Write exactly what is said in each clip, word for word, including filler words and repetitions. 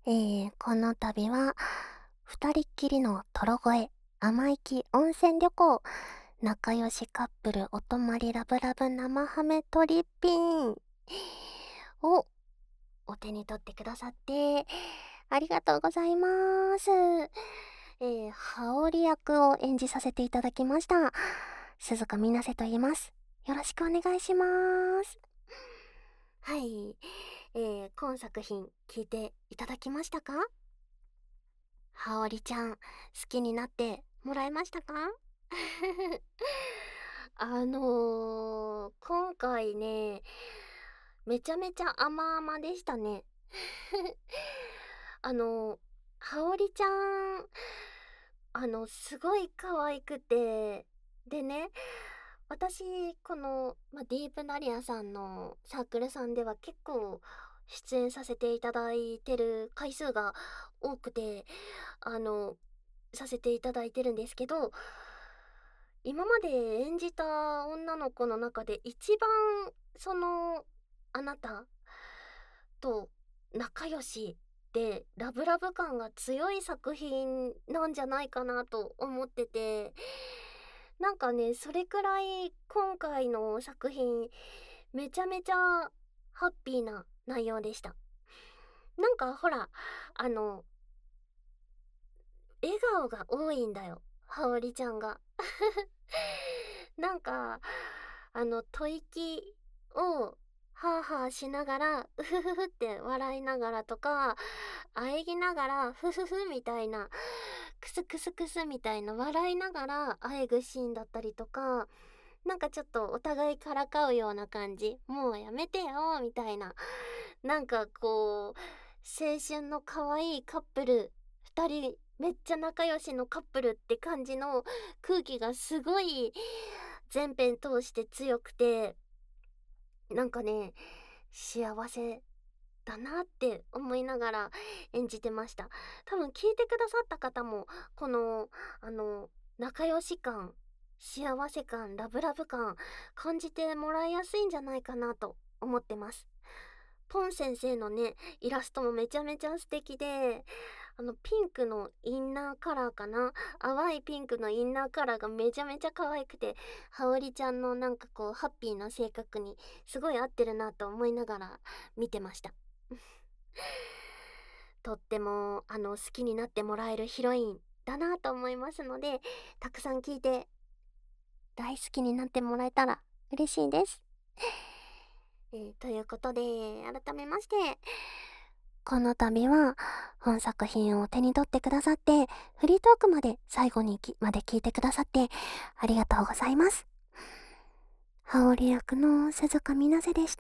えー、この度は、二人っきりのトロ越え、甘いき温泉旅行、仲良しカップルお泊まりラブラブ生ハメトリッピンをお手に取ってくださって、ありがとうございます。えー、羽織役を演じさせていただきました。鈴鹿みなせと言います。よろしくお願いします。はい。えー、今作品聞いていただきましたか？羽織ちゃん、好きになってもらえましたか？あのー、今回ね、めちゃめちゃ甘々でしたね。あの、羽織ちゃん、あの、すごい可愛くて、でね、私、この、ま、ディープナリアさんのサークルさんでは結構出演させていただいてる回数が多くて、あの、させていただいてるんですけど、今まで演じた女の子の中で一番、その、あなたと仲良しでラブラブ感が強い作品なんじゃないかなと思ってて、なんかね、それくらい今回の作品、めちゃめちゃハッピーな内容でした。なんかほら、あの、笑顔が多いんだよ、ハオリちゃんが。なんか、あの、吐息を、はあはあしながら、うふふふって笑いながらとか、喘ぎながら、ふふふみたいな、クスクスクスみたいな笑いながら喘ぐシーンだったりとか、なんかちょっとお互いからかうような感じ、もうやめてよみたいな、なんかこう、青春の可愛いカップル、二人めっちゃ仲良しのカップルって感じの空気がすごい全編通して強くて、なんかね、幸せだなって思いながら演じてました。多分聞いてくださった方も、この、あの、仲良し感、幸せ感、ラブラブ感、感じてもらいやすいんじゃないかなと思ってます。ポン先生のね、イラストもめちゃめちゃ素敵で、あの、ピンクのインナーカラーかな、淡いピンクのインナーカラーがめちゃめちゃ可愛くて、ハオリちゃんのなんかこう、ハッピーな性格にすごい合ってるなと思いながら見てました。とっても、あの、好きになってもらえるヒロインだなと思いますので、たくさん聞いて大好きになってもらえたら嬉しいです。えーということで、改めまして、この度は本作品を手に取ってくださって、フリートークまで最後にきまで聞いてくださってありがとうございます。羽織役の鈴鹿みなせでした。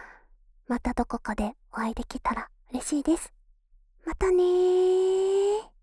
またどこかでお会いできたら嬉しいです。またねー。